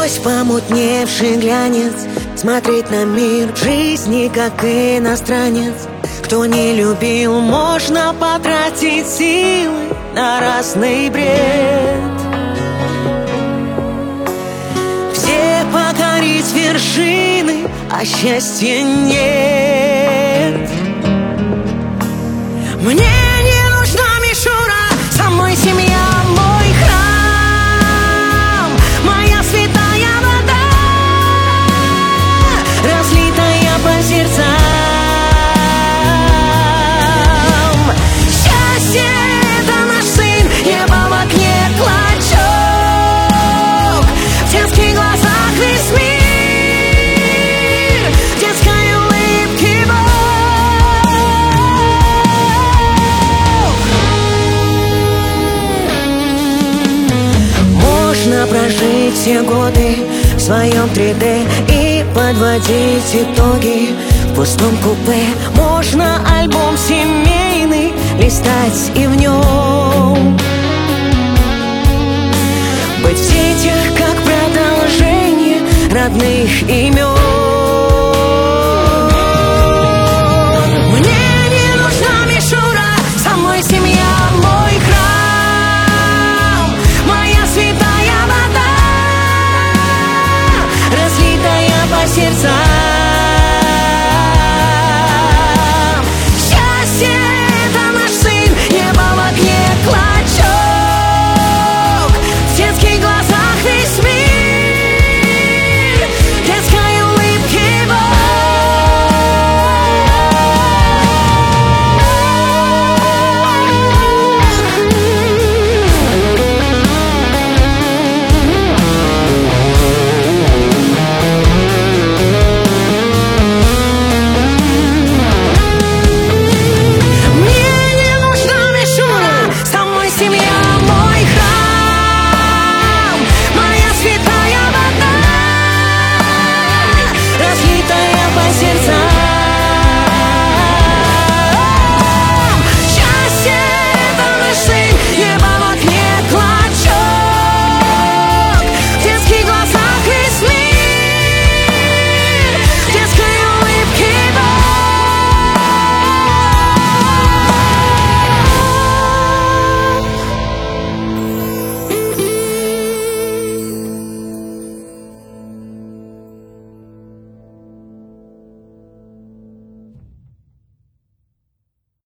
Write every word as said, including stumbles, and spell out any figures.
Сквозь помутневший глянец смотреть на мир жизни, как иностранец. Кто не любил, можно потратить силы на разный бред. Все покорить вершины, а счастья нет. Мне не нужна мишура, со мной семья, мой храм, моя святая вода, разлитая по сердцам. Счастье — это наш сын, небо в окне клочок, в детских глазах весь мир, в детской улыбке Бог. Можно прожить все годы в своем три дэ и подводить итоги в пустом купе. Можно альбом семейный листать и в нем быть в детях, как продолжение родных имен.